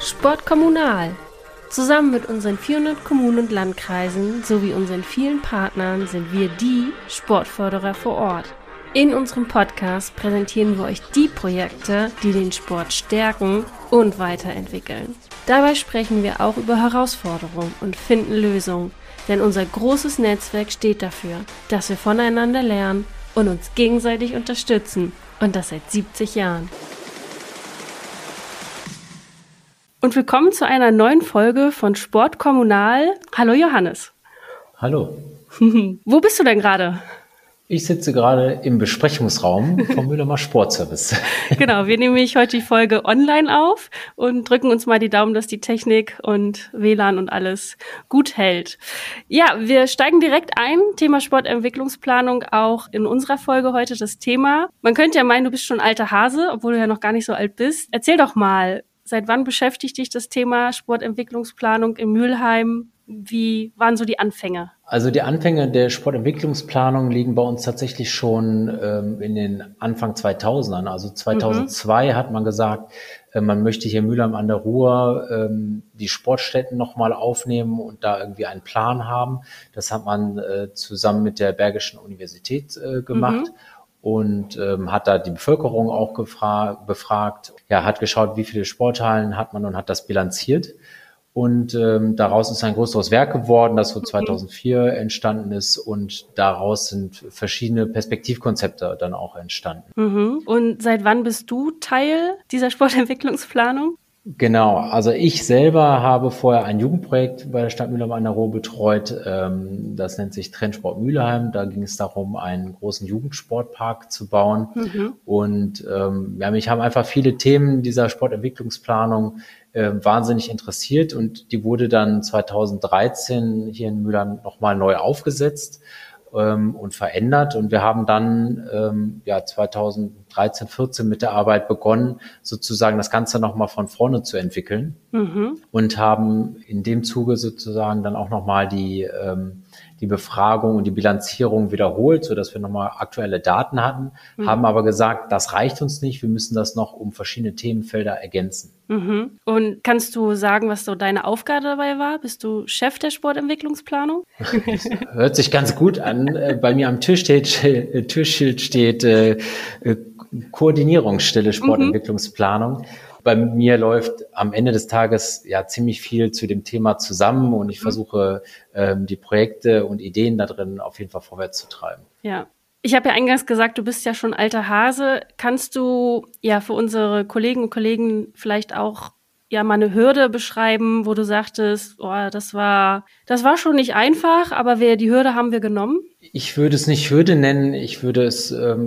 Sport kommunal. Zusammen mit unseren 400 Kommunen und Landkreisen sowie unseren vielen Partnern sind wir die Sportförderer vor Ort. In unserem Podcast präsentieren wir euch die Projekte, die den Sport stärken und weiterentwickeln. Dabei sprechen wir auch über Herausforderungen und finden Lösungen, denn unser großes Netzwerk steht dafür, dass wir voneinander lernen und uns gegenseitig unterstützen, und das seit 70 Jahren. Und willkommen zu einer neuen Folge von Sport kommunal. Hallo Johannes. Hallo. Wo bist du denn gerade? Ich sitze gerade im Besprechungsraum vom Müllermer Sportservice. Genau, wir nehmen heute die Folge online auf und drücken uns mal die Daumen, dass die Technik und WLAN und alles gut hält. Ja, wir steigen direkt ein. Thema Sportentwicklungsplanung auch in unserer Folge heute das Thema. Man könnte ja meinen, du bist schon alter Hase, obwohl du ja noch gar nicht so alt bist. Erzähl doch mal, seit wann beschäftigt dich das Thema Sportentwicklungsplanung in Mülheim? Wie waren so die Anfänge? Also die Anfänge der Sportentwicklungsplanung liegen bei uns tatsächlich schon in den Anfang 2000ern. Also 2002 hat man gesagt, man möchte hier in Mülheim an der Ruhr die Sportstätten nochmal aufnehmen und da irgendwie einen Plan haben. Das hat man zusammen mit der Bergischen Universität gemacht. Und hat da die Bevölkerung auch befragt, ja, hat geschaut, wie viele Sporthallen hat man und hat das bilanziert. Und daraus ist ein größeres Werk geworden, das so 2004 entstanden ist, und daraus sind verschiedene Perspektivkonzepte dann auch entstanden. Und seit wann bist du Teil dieser Sportentwicklungsplanung? Genau, also ich selber habe vorher ein Jugendprojekt bei der Stadt Mülheim an der Ruhr betreut. Das nennt sich Trendsport Mülheim. Da ging es darum, einen großen Jugendsportpark zu bauen. Und mich haben einfach viele Themen dieser Sportentwicklungsplanung wahnsinnig interessiert, und die wurde dann 2013 hier in Mülheim nochmal neu aufgesetzt und verändert. Und wir haben dann 2013, 14 mit der Arbeit begonnen, sozusagen das Ganze nochmal von vorne zu entwickeln, und haben in dem Zuge sozusagen dann auch nochmal die Befragung und die Bilanzierung wiederholt, sodass wir nochmal aktuelle Daten hatten, haben aber gesagt, das reicht uns nicht, wir müssen das noch um verschiedene Themenfelder ergänzen. Und kannst du sagen, was so deine Aufgabe dabei war? Bist du Chef der Sportentwicklungsplanung? Das hört sich ganz gut an. Bei mir am Türschild steht Koordinierungsstelle Sportentwicklungsplanung. Bei mir läuft am Ende des Tages ja ziemlich viel zu dem Thema zusammen, und ich versuche, die Projekte und Ideen da drin auf jeden Fall vorwärts zu treiben. Ja. Ich habe ja eingangs gesagt, du bist ja schon alter Hase. Kannst du ja für unsere Kolleginnen und Kollegen vielleicht auch ja mal eine Hürde beschreiben, wo du sagtest, das war schon nicht einfach, aber die Hürde haben wir genommen? Ich würde es nicht Hürde nennen, ich würde es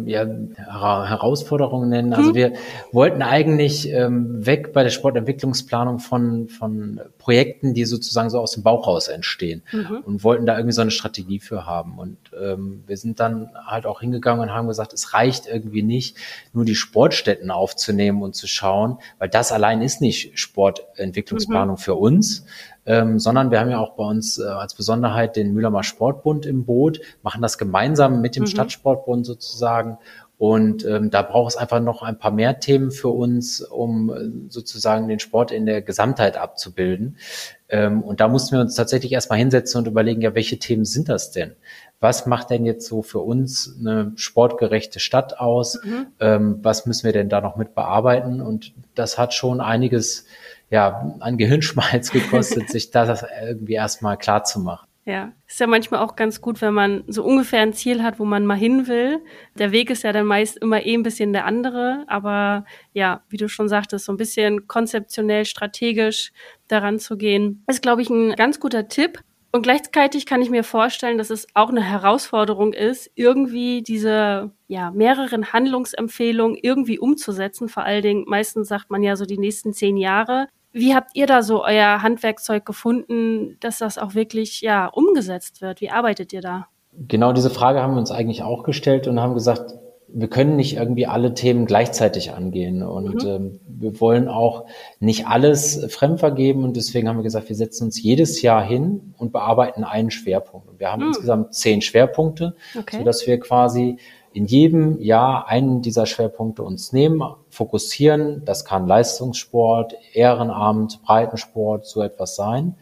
Herausforderung nennen. Also wir wollten eigentlich weg bei der Sportentwicklungsplanung von Projekten, die sozusagen so aus dem Bauch raus entstehen, und wollten da irgendwie so eine Strategie für haben. Und wir sind dann halt auch hingegangen und haben gesagt, es reicht irgendwie nicht, nur die Sportstätten aufzunehmen und zu schauen, weil das allein ist nicht Sportentwicklungsplanung für uns, sondern wir haben ja auch bei uns als Besonderheit den Mülheimer Sportbund im Boot, machen das gemeinsam mit dem Stadtsportbund sozusagen. Und da braucht es einfach noch ein paar mehr Themen für uns, um sozusagen den Sport in der Gesamtheit abzubilden. Und da mussten wir uns tatsächlich erstmal hinsetzen und überlegen, ja, welche Themen sind das denn? Was macht denn jetzt so für uns eine sportgerechte Stadt aus? Was müssen wir denn da noch mit bearbeiten? Und das hat schon einiges an Gehirnschmalz gekostet, sich das irgendwie erstmal klar zu machen. Ja, ist ja manchmal auch ganz gut, wenn man so ungefähr ein Ziel hat, wo man mal hin will. Der Weg ist ja dann meist immer ein bisschen der andere, aber ja, wie du schon sagtest, so ein bisschen konzeptionell, strategisch daran zu gehen, ist, glaube ich, ein ganz guter Tipp. Und gleichzeitig kann ich mir vorstellen, dass es auch eine Herausforderung ist, irgendwie diese mehreren Handlungsempfehlungen irgendwie umzusetzen. Vor allen Dingen, meistens sagt man ja so die nächsten 10 Jahre. Wie habt ihr da so euer Handwerkzeug gefunden, dass das auch wirklich umgesetzt wird? Wie arbeitet ihr da? Genau diese Frage haben wir uns eigentlich auch gestellt und haben gesagt, wir können nicht irgendwie alle Themen gleichzeitig angehen, und wir wollen auch nicht alles fremdvergeben, und deswegen haben wir gesagt, wir setzen uns jedes Jahr hin und bearbeiten einen Schwerpunkt. Und wir haben insgesamt 10 Schwerpunkte, sodass wir quasi in jedem Jahr einen dieser Schwerpunkte uns nehmen, fokussieren. Das kann Leistungssport, Ehrenamt, Breitensport, so etwas sein.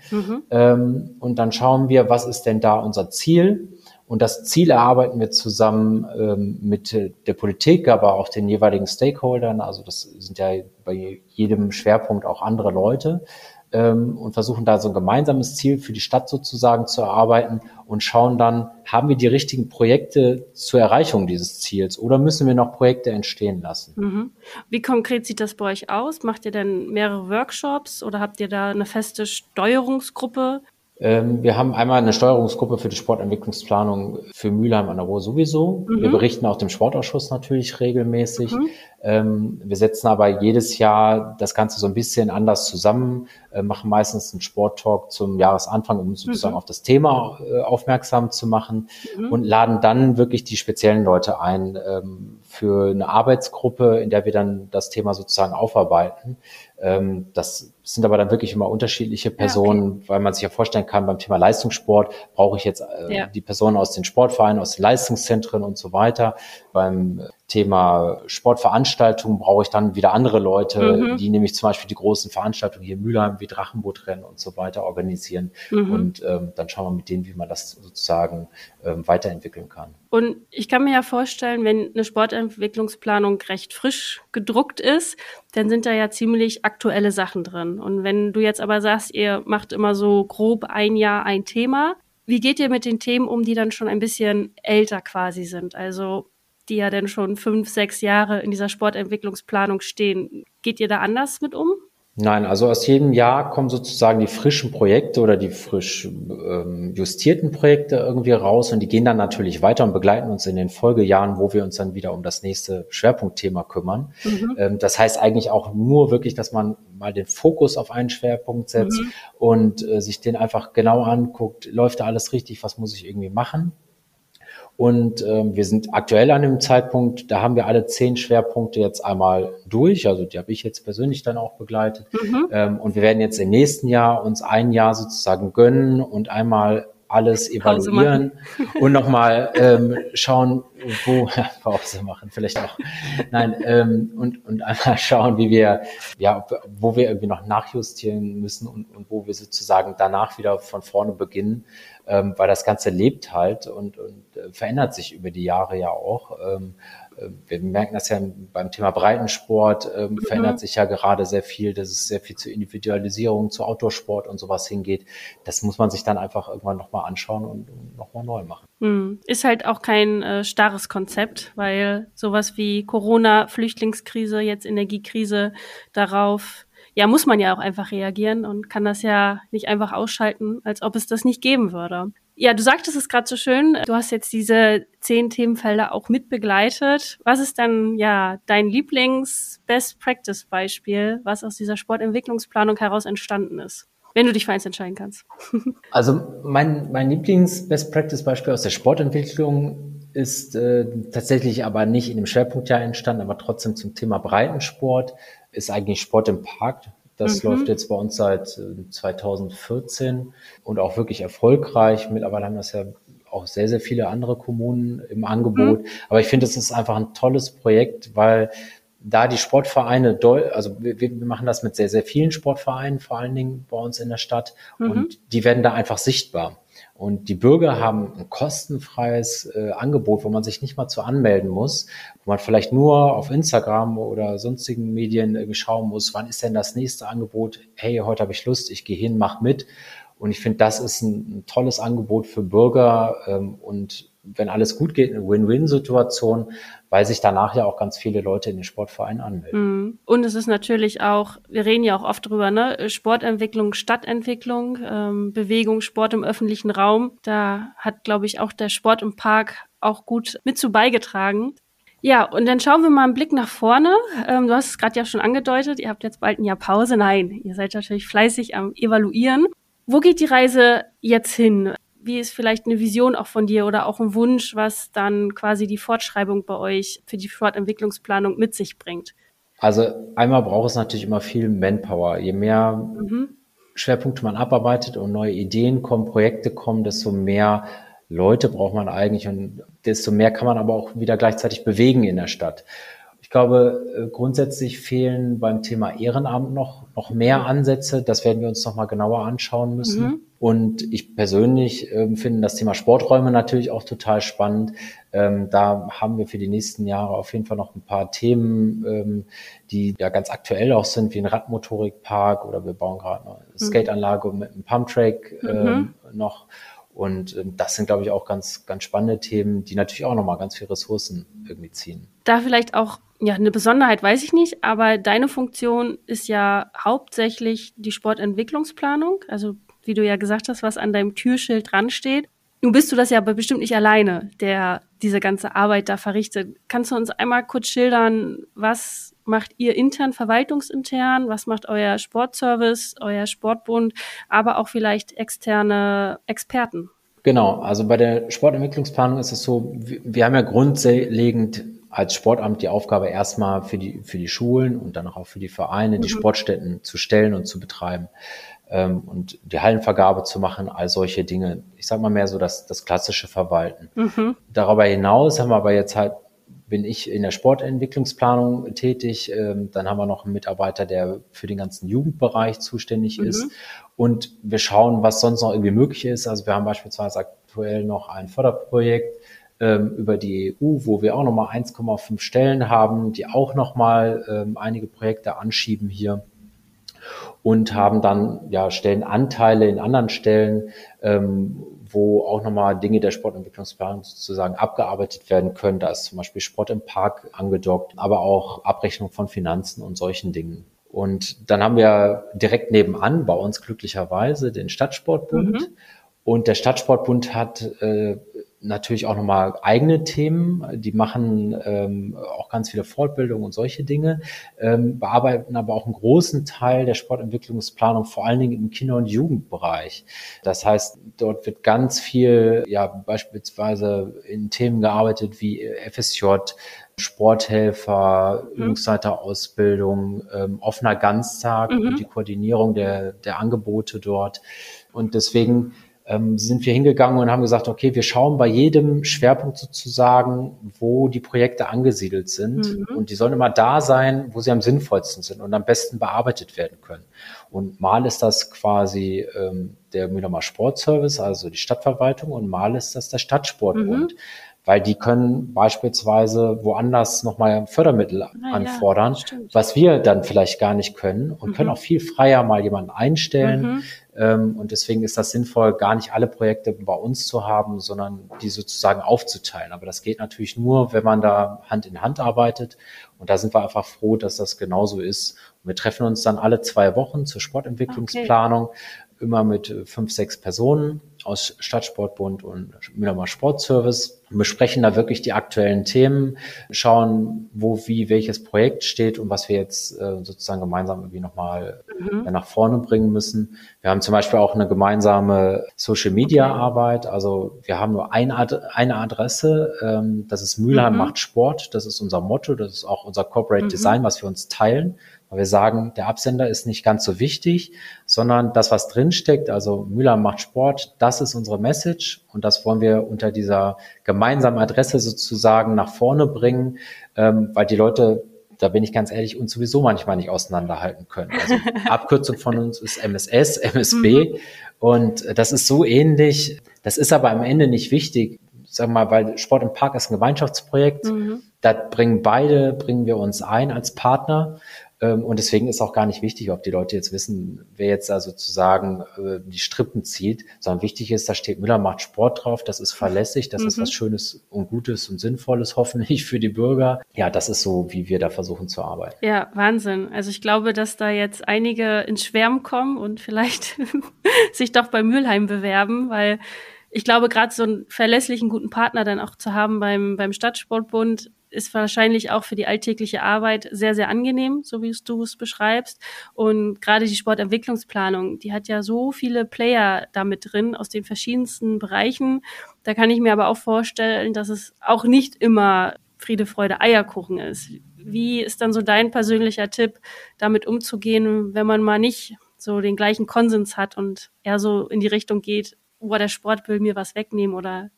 Und dann schauen wir, was ist denn da unser Ziel? Und das Ziel erarbeiten wir zusammen mit der Politik, aber auch den jeweiligen Stakeholdern. Also das sind ja bei jedem Schwerpunkt auch andere Leute. Und versuchen da so ein gemeinsames Ziel für die Stadt sozusagen zu erarbeiten und schauen dann, haben wir die richtigen Projekte zur Erreichung dieses Ziels oder müssen wir noch Projekte entstehen lassen? Wie konkret sieht das bei euch aus? Macht ihr denn mehrere Workshops oder habt ihr da eine feste Steuerungsgruppe? Wir haben einmal eine Steuerungsgruppe für die Sportentwicklungsplanung für Mülheim an der Ruhr sowieso. Wir berichten auch dem Sportausschuss natürlich regelmäßig. Wir setzen aber jedes Jahr das Ganze so ein bisschen anders zusammen, machen meistens einen Sporttalk zum Jahresanfang, um sozusagen auf das Thema aufmerksam zu machen und laden dann wirklich die speziellen Leute ein für eine Arbeitsgruppe, in der wir dann das Thema sozusagen aufarbeiten. Das sind aber dann wirklich immer unterschiedliche Personen, weil man sich ja vorstellen kann, beim Thema Leistungssport brauche ich jetzt die Personen aus den Sportvereinen, aus den Leistungszentren und so weiter. Beim Thema Sportveranstaltungen brauche ich dann wieder andere Leute, die nämlich zum Beispiel die großen Veranstaltungen hier in Mülheim wie Drachenbootrennen und so weiter organisieren. Und dann schauen wir mit denen, wie man das sozusagen weiterentwickeln kann. Und ich kann mir ja vorstellen, wenn eine Sportentwicklungsplanung recht frisch gedruckt ist, dann sind da ja ziemlich aktuelle Sachen drin. Und wenn du jetzt aber sagst, ihr macht immer so grob ein Jahr ein Thema, wie geht ihr mit den Themen um, die dann schon ein bisschen älter quasi sind? Also die ja dann schon 5, 6 Jahre in dieser Sportentwicklungsplanung stehen. Geht ihr da anders mit um? Nein, also aus jedem Jahr kommen sozusagen die frischen Projekte oder die frisch justierten Projekte irgendwie raus und die gehen dann natürlich weiter und begleiten uns in den Folgejahren, wo wir uns dann wieder um das nächste Schwerpunktthema kümmern. Das heißt eigentlich auch nur wirklich, dass man mal den Fokus auf einen Schwerpunkt setzt und sich den einfach genau anguckt, läuft da alles richtig, was muss ich irgendwie machen? Und wir sind aktuell an dem Zeitpunkt, da haben wir alle 10 Schwerpunkte jetzt einmal durch. Also die habe ich jetzt persönlich dann auch begleitet. Und wir werden jetzt im nächsten Jahr uns ein Jahr sozusagen gönnen und einmal alles evaluieren und nochmal schauen, Pause machen, vielleicht auch. Nein, und einmal schauen, wie wir, wo wir irgendwie noch nachjustieren müssen und wo wir sozusagen danach wieder von vorne beginnen, weil das Ganze lebt halt und verändert sich über die Jahre ja auch. Wir merken das ja beim Thema Breitensport, verändert sich ja gerade sehr viel, dass es sehr viel zur Individualisierung, zu Outdoor-Sport und sowas hingeht. Das muss man sich dann einfach irgendwann nochmal anschauen und nochmal neu machen. Ist halt auch kein starres Konzept, weil sowas wie Corona, Flüchtlingskrise, jetzt Energiekrise, darauf muss man ja auch einfach reagieren und kann das ja nicht einfach ausschalten, als ob es das nicht geben würde. Ja, du sagtest es gerade so schön, du hast jetzt diese 10 Themenfelder auch mit begleitet. Was ist dann dein Lieblings-Best-Practice-Beispiel, was aus dieser Sportentwicklungsplanung heraus entstanden ist? Wenn du dich für eins entscheiden kannst. Also mein Lieblings-Best-Practice-Beispiel aus der Sportentwicklung ist tatsächlich aber nicht in dem Schwerpunktjahr entstanden, aber trotzdem zum Thema Breitensport, ist eigentlich Sport im Park. Das läuft jetzt bei uns seit 2014 und auch wirklich erfolgreich. Mittlerweile haben das ja auch sehr, sehr viele andere Kommunen im Angebot. Aber ich finde, es ist einfach ein tolles Projekt, weil da die Sportvereine, also wir machen das mit sehr, sehr vielen Sportvereinen, vor allen Dingen bei uns in der Stadt. Und die werden da einfach sichtbar. Und die Bürger haben ein kostenfreies Angebot, wo man sich nicht mal zu anmelden muss, wo man vielleicht nur auf Instagram oder sonstigen Medien irgendwie schauen muss, wann ist denn das nächste Angebot? Hey, heute habe ich Lust, ich gehe hin, mach mit. Und ich finde, das ist ein tolles Angebot für Bürger und wenn alles gut geht, eine Win-Win-Situation, weil sich danach ja auch ganz viele Leute in den Sportvereinen anmelden. Und es ist natürlich auch, wir reden ja auch oft drüber, ne? Sportentwicklung, Stadtentwicklung, Bewegung, Sport im öffentlichen Raum. Da hat, glaube ich, auch der Sport im Park auch gut mit zu beigetragen. Ja, und dann schauen wir mal einen Blick nach vorne. Du hast es gerade ja schon angedeutet, ihr habt jetzt bald ein Jahr Pause. Nein, ihr seid natürlich fleißig am Evaluieren. Wo geht die Reise jetzt hin? Wie ist vielleicht eine Vision auch von dir oder auch ein Wunsch, was dann quasi die Fortschreibung bei euch für die Sportentwicklungsplanung mit sich bringt? Also einmal braucht es natürlich immer viel Manpower. Je mehr Schwerpunkte man abarbeitet und neue Ideen kommen, Projekte kommen, desto mehr Leute braucht man eigentlich und desto mehr kann man aber auch wieder gleichzeitig bewegen in der Stadt. Ich glaube, grundsätzlich fehlen beim Thema Ehrenamt noch mehr Ansätze. Das werden wir uns noch mal genauer anschauen müssen. Und ich persönlich finde das Thema Sporträume natürlich auch total spannend. Da haben wir für die nächsten Jahre auf jeden Fall noch ein paar Themen, die ja ganz aktuell auch sind, wie ein Radmotorikpark, oder wir bauen gerade eine Skateanlage mit einem Pumptrack noch. Und das sind, glaube ich, auch ganz, ganz spannende Themen, die natürlich auch nochmal ganz viele Ressourcen irgendwie ziehen. Da vielleicht auch, ja, eine Besonderheit weiß ich nicht, aber deine Funktion ist ja hauptsächlich die Sportentwicklungsplanung, also wie du ja gesagt hast, was an deinem Türschild dran steht. Nun bist du das ja aber bestimmt nicht alleine, der diese ganze Arbeit da verrichtet. Kannst du uns einmal kurz schildern, was macht ihr intern, verwaltungsintern, was macht euer Sportservice, euer Sportbund, aber auch vielleicht externe Experten? Genau, also bei der Sportentwicklungsplanung ist es so, wir haben ja grundlegend als Sportamt die Aufgabe, erstmal für die Schulen und dann auch für die Vereine die Sportstätten zu stellen und zu betreiben und die Hallenvergabe zu machen, all solche Dinge. Ich sag mal mehr so das klassische Verwalten. Darüber hinaus haben wir aber jetzt halt, bin ich in der Sportentwicklungsplanung tätig. Dann haben wir noch einen Mitarbeiter, der für den ganzen Jugendbereich zuständig ist. Und wir schauen, was sonst noch irgendwie möglich ist. Also wir haben beispielsweise aktuell noch ein Förderprojekt über die EU, wo wir auch nochmal 1,5 Stellen haben, die auch nochmal einige Projekte anschieben hier. Und haben dann ja Stellenanteile in anderen Stellen, wo auch nochmal Dinge der Sportentwicklungsplanung sozusagen abgearbeitet werden können. Da ist zum Beispiel Sport im Park angedockt, aber auch Abrechnung von Finanzen und solchen Dingen. Und dann haben wir direkt nebenan bei uns glücklicherweise den Stadtsportbund. Und der Stadtsportbund hat natürlich auch nochmal eigene Themen. Die machen auch ganz viele Fortbildungen und solche Dinge, bearbeiten aber auch einen großen Teil der Sportentwicklungsplanung, vor allen Dingen im Kinder- und Jugendbereich. Das heißt, dort wird ganz viel, ja, beispielsweise in Themen gearbeitet wie FSJ, Sporthelfer, Übungsleiterausbildung, offener Ganztag und die Koordinierung der Angebote dort. Und deswegen sind wir hingegangen und haben gesagt, okay, wir schauen bei jedem Schwerpunkt sozusagen, wo die Projekte angesiedelt sind. Und die sollen immer da sein, wo sie am sinnvollsten sind und am besten bearbeitet werden können. Und mal ist das quasi der Mühlheimer Sportservice, also die Stadtverwaltung, und mal ist das der Stadtsportbund. Weil die können beispielsweise woanders nochmal Fördermittel anfordern, was wir dann vielleicht gar nicht können, und können auch viel freier mal jemanden einstellen. Und deswegen ist das sinnvoll, gar nicht alle Projekte bei uns zu haben, sondern die sozusagen aufzuteilen. Aber das geht natürlich nur, wenn man da Hand in Hand arbeitet. Und da sind wir einfach froh, dass das genauso ist. Und wir treffen uns dann alle 2 Wochen zur Sportentwicklungsplanung, immer mit 5, 6 Personen aus Stadtsportbund und Mühlheimer Sportservice, und besprechen da wirklich die aktuellen Themen, schauen, wo, wie, welches Projekt steht und was wir jetzt sozusagen gemeinsam irgendwie nochmal nach vorne bringen müssen. Wir haben zum Beispiel auch eine gemeinsame Social-Media-Arbeit. Also wir haben nur eine Adresse, das ist Mühlheim macht Sport. Das ist unser Motto, das ist auch unser Corporate Design, was wir uns teilen. Weil wir sagen, der Absender ist nicht ganz so wichtig, sondern das, was drinsteckt, also Mühlheim macht Sport, das ist unsere Message, und das wollen wir unter dieser gemeinsamen Adresse sozusagen nach vorne bringen, weil die Leute, da bin ich ganz ehrlich, uns sowieso manchmal nicht auseinanderhalten können. Also Abkürzung von uns ist MSS, MSB, und das ist so ähnlich. Das ist aber am Ende nicht wichtig, sagen wir mal, weil Sport im Park ist ein Gemeinschaftsprojekt. Da bringen wir uns ein als Partner. Und deswegen ist auch gar nicht wichtig, ob die Leute jetzt wissen, wer jetzt da sozusagen die Strippen zieht, sondern wichtig ist, da steht Müller macht Sport drauf, das ist verlässlich, das ist was Schönes und Gutes und Sinnvolles hoffentlich für die Bürger. Ja, das ist so, wie wir da versuchen zu arbeiten. Ja, Wahnsinn. Also ich glaube, dass da jetzt einige ins Schwärmen kommen und vielleicht sich doch bei Mülheim bewerben, weil ich glaube, gerade so einen verlässlichen, guten Partner dann auch zu haben beim Stadtsportbund ist wahrscheinlich auch für die alltägliche Arbeit sehr, sehr angenehm, so wie du es beschreibst. Und gerade die Sportentwicklungsplanung, die hat ja so viele Player damit drin aus den verschiedensten Bereichen. Da kann ich mir aber auch vorstellen, dass es auch nicht immer Friede, Freude, Eierkuchen ist. Wie ist dann so dein persönlicher Tipp, damit umzugehen, wenn man mal nicht so den gleichen Konsens hat und eher so in die Richtung geht, der Sport will mir was wegnehmen oder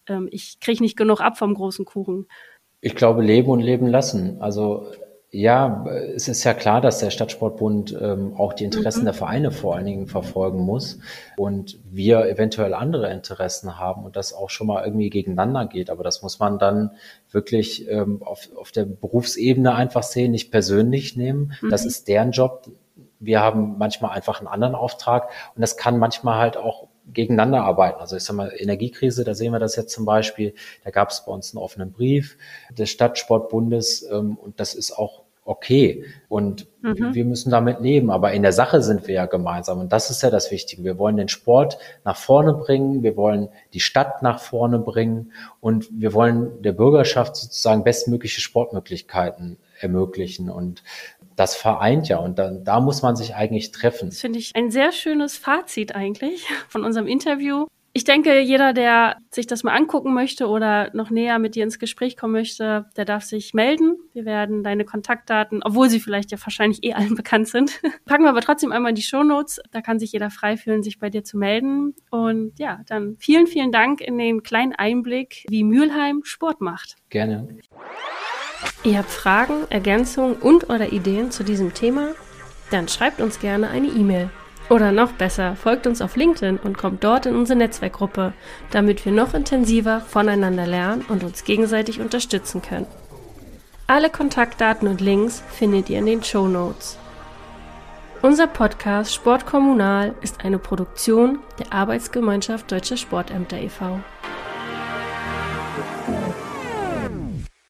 ich kriege nicht genug ab vom großen Kuchen. Ich glaube, leben und leben lassen. Also ja, es ist ja klar, dass der Stadtsportbund auch die Interessen der Vereine vor allen Dingen verfolgen muss und wir eventuell andere Interessen haben und das auch schon mal irgendwie gegeneinander geht. Aber das muss man dann wirklich auf der Berufsebene einfach sehen, nicht persönlich nehmen. Das ist deren Job. Wir haben manchmal einfach einen anderen Auftrag und das kann manchmal halt auch gegeneinander arbeiten. Also ich sag mal, Energiekrise, da sehen wir das jetzt zum Beispiel, da gab es bei uns einen offenen Brief des Stadtsportbundes und das ist auch okay und wir müssen damit leben, aber in der Sache sind wir ja gemeinsam und das ist ja das Wichtige. Wir wollen den Sport nach vorne bringen, wir wollen die Stadt nach vorne bringen und wir wollen der Bürgerschaft sozusagen bestmögliche Sportmöglichkeiten ermöglichen und das vereint ja und da muss man sich eigentlich treffen. Das finde ich ein sehr schönes Fazit eigentlich von unserem Interview. Ich denke, jeder, der sich das mal angucken möchte oder noch näher mit dir ins Gespräch kommen möchte, der darf sich melden. Wir werden deine Kontaktdaten, obwohl sie vielleicht ja wahrscheinlich allen bekannt sind, packen wir aber trotzdem einmal in die Shownotes. Da kann sich jeder frei fühlen, sich bei dir zu melden. Und ja, dann vielen, vielen Dank in den kleinen Einblick, wie Mülheim Sport macht. Gerne. Ihr habt Fragen, Ergänzungen und/oder Ideen zu diesem Thema? Dann schreibt uns gerne eine E-Mail. Oder noch besser, folgt uns auf LinkedIn und kommt dort in unsere Netzwerkgruppe, damit wir noch intensiver voneinander lernen und uns gegenseitig unterstützen können. Alle Kontaktdaten und Links findet ihr in den Shownotes. Unser Podcast Sport Kommunal ist eine Produktion der Arbeitsgemeinschaft Deutscher Sportämter e.V.